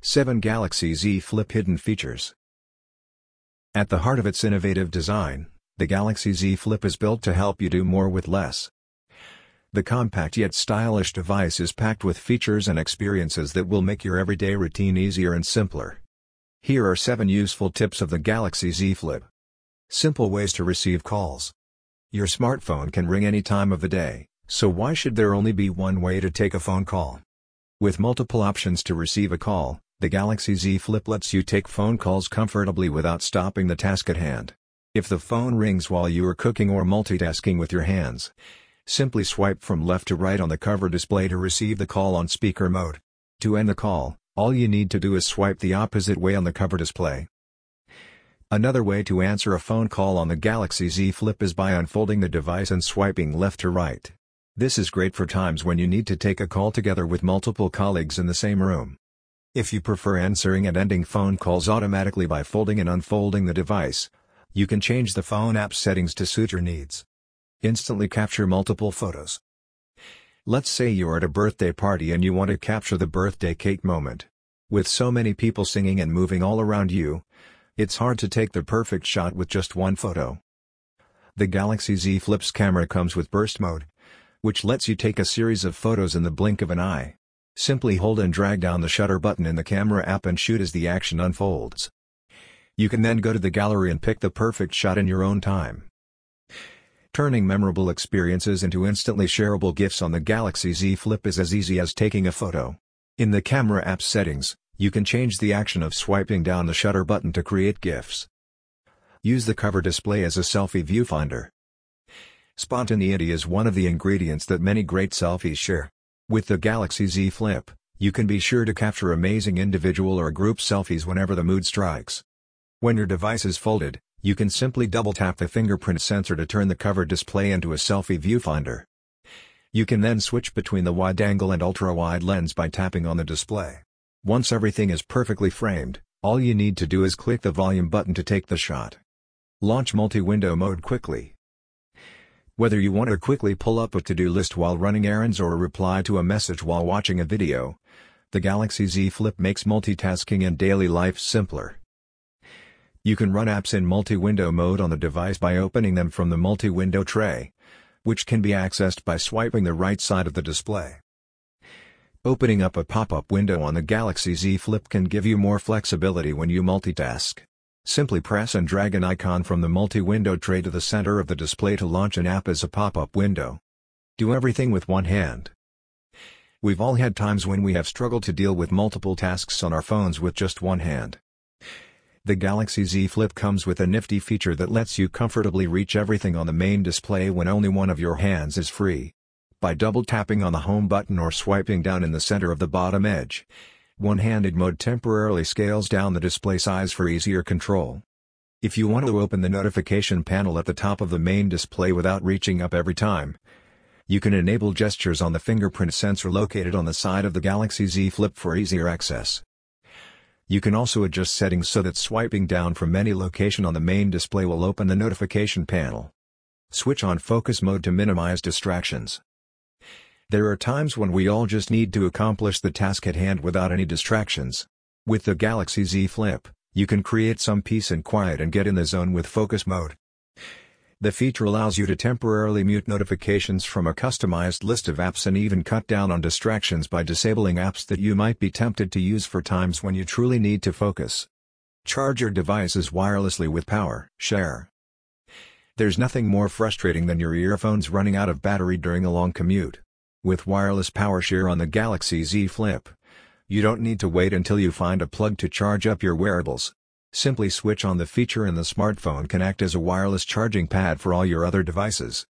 7 Galaxy Z Flip Hidden Features. At the heart of its innovative design, the Galaxy Z Flip is built to help you do more with less. The compact yet stylish device is packed with features and experiences that will make your everyday routine easier and simpler. Here are 7 useful tips of the Galaxy Z Flip. Simple ways to receive calls. Your smartphone can ring any time of the day, so why should there only be one way to take a phone call? With multiple options to receive a call, the Galaxy Z Flip lets you take phone calls comfortably without stopping the task at hand. If the phone rings while you are cooking or multitasking with your hands, simply swipe from left to right on the cover display to receive the call on speaker mode. To end the call, all you need to do is swipe the opposite way on the cover display. Another way to answer a phone call on the Galaxy Z Flip is by unfolding the device and swiping left to right. This is great for times when you need to take a call together with multiple colleagues in the same room. If you prefer answering and ending phone calls automatically by folding and unfolding the device, you can change the phone app settings to suit your needs. Instantly capture multiple photos. Let's say you're at a birthday party and you want to capture the birthday cake moment. With so many people singing and moving all around you, it's hard to take the perfect shot with just one photo. The Galaxy Z Flip's camera comes with burst mode, which lets you take a series of photos in the blink of an eye. Simply hold and drag down the shutter button in the camera app and shoot as the action unfolds. You can then go to the gallery and pick the perfect shot in your own time. Turning memorable experiences into instantly shareable GIFs on the Galaxy Z Flip is as easy as taking a photo. In the camera app settings, you can change the action of swiping down the shutter button to create GIFs. Use the cover display as a selfie viewfinder. Spontaneity is one of the ingredients that many great selfies share. With the Galaxy Z Flip, you can be sure to capture amazing individual or group selfies whenever the mood strikes. When your device is folded, you can simply double-tap the fingerprint sensor to turn the cover display into a selfie viewfinder. You can then switch between the wide-angle and ultra-wide lens by tapping on the display. Once everything is perfectly framed, all you need to do is click the volume button to take the shot. Launch multi-window mode quickly. Whether you want to quickly pull up a to-do list while running errands or reply to a message while watching a video, the Galaxy Z Flip makes multitasking in daily life simpler. You can run apps in multi-window mode on the device by opening them from the multi-window tray, which can be accessed by swiping the right side of the display. Opening up a pop-up window on the Galaxy Z Flip can give you more flexibility when you multitask. Simply press and drag an icon from the multi-window tray to the center of the display to launch an app as a pop-up window. Do everything with one hand. We've all had times when we have struggled to deal with multiple tasks on our phones with just one hand. The Galaxy Z Flip comes with a nifty feature that lets you comfortably reach everything on the main display when only one of your hands is free. By double-tapping on the home button or swiping down in the center of the bottom edge, one-handed mode temporarily scales down the display size for easier control. If you want to open the notification panel at the top of the main display without reaching up every time, you can enable gestures on the fingerprint sensor located on the side of the Galaxy Z Flip for easier access. You can also adjust settings so that swiping down from any location on the main display will open the notification panel. Switch on focus mode to minimize distractions. There are times when we all just need to accomplish the task at hand without any distractions. With the Galaxy Z Flip, you can create some peace and quiet and get in the zone with focus mode. The feature allows you to temporarily mute notifications from a customized list of apps and even cut down on distractions by disabling apps that you might be tempted to use for times when you truly need to focus. Charge your devices wirelessly with Power Share. There's nothing more frustrating than your earphones running out of battery during a long commute. With wireless Power Share on the Galaxy Z Flip, you don't need to wait until you find a plug to charge up your wearables. Simply switch on the feature and the smartphone can act as a wireless charging pad for all your other devices.